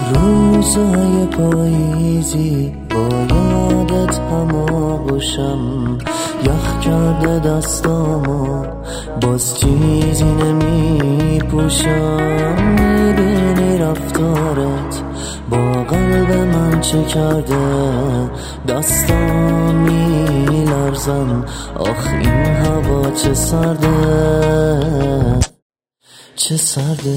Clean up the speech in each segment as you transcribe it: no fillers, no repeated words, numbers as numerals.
روزای پاییزی با یادت هماغوشم، یخ کرده دستامو باز چیزی نمی پوشم. میبینی رفتارت با قلب من چه کرده، دستام میلرزن، آخ این هوا چه سرده، چه سرده.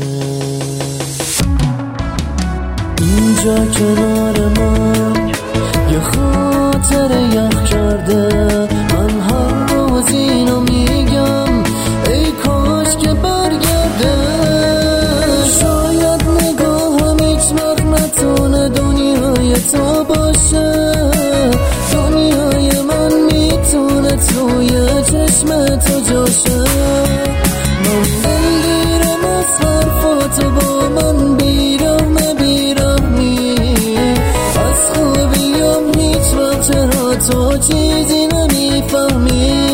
اینجا کنار من یه خاطر یخ کرده، من هر روز اینو میگم ای کاش که برگرده. شاید نگاهم هیچ وقت نتونه دنیای تو باشه، دنیای من میتونه توی چشم تو جاشه. من دلگیرم از حرفاتو با من بیرم تو چیزی نمیفهمی.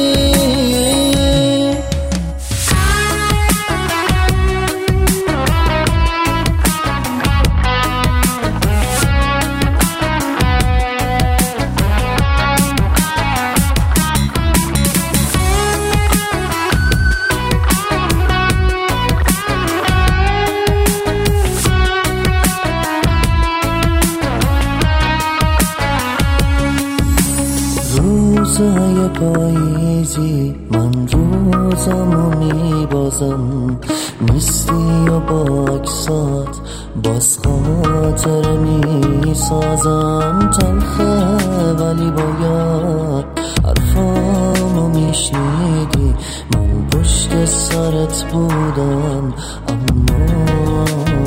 روزای پاییزی من روزامو میبازم، نیستی و با عکسات باز خاطر میسازم. تلخه ولی باید حرفامو میشنیدی، من پشت سرت بودم اما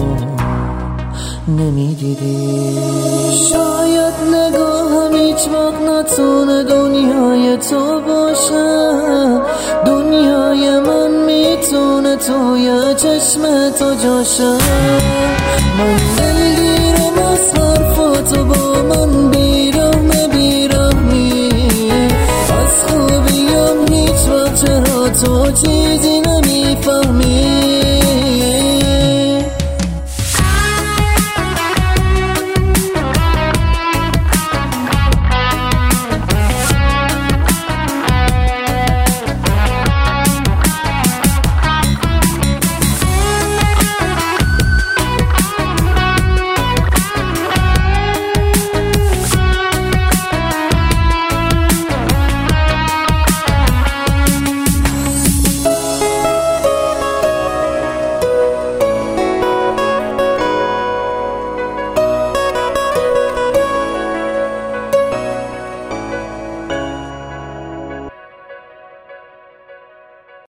نمیدیدی. شاید نگاهم هیچ وقت نتونه دنیای تو باشه، دنیای من میتونه توی چشم تو جاشه. من